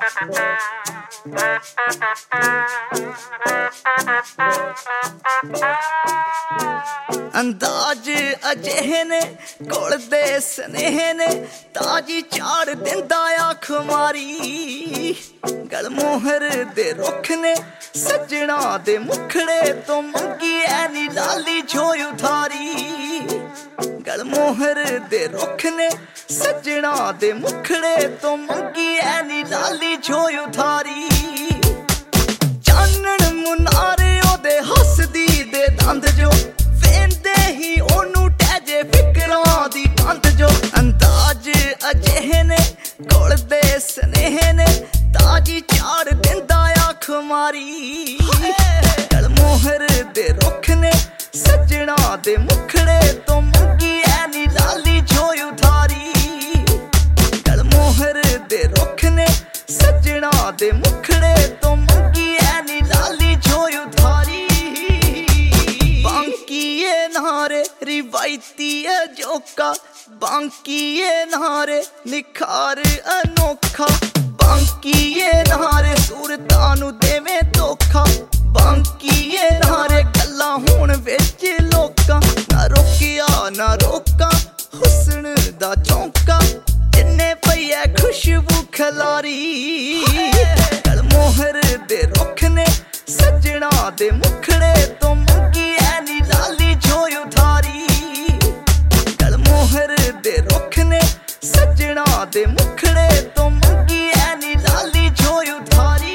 अंदाज अजिहे ने घुलदे सनेहे ने ताजी झाड़ दिंदा अख मारी गल मोहर दे रुख ने सजना दे मुखड़े तो मंगी ऐनी लाली छोय उधारी गल मोहर दे रुख ने सजना दे मुखड़े तो मंगी ऐनी लाली छोय उधारी चानण मुनारे ओदे हसदी दे दंद जो वेंदे ही ओनू टैजे फिकरां दी कंध जो अंदाज अजिहे ने घुलदे सनेहे ने ताजी झाड़ दिंदा अख मारी गल मोहर दे रुख ने सजना दे मुखड़े तो मंगी ऐनी लाली छोय उधारी गल मोहर दे रुख ने सजना दे मुखड़े तो मंगी ऐनी लाली छोय उधारी बांकीए नारे रिवायती जोका बांकीए नारे निखार अनोखा बांकीए नारे सूरतां नू देवे धोखा बांकीए नारे गल्लां होण विच लोकां ना रोकिया ना रोका हुस्न दा चौंका जिन्ने पईए खुशबू खलारी गल मोहर दे रुख ने सजना दे मुखड़े तो मंगी ऐनी लाली छोय उधारी गल मोहर दे रुख ने सजना दे मुखड़े तो मंगी ऐनी लाली छोय उधारी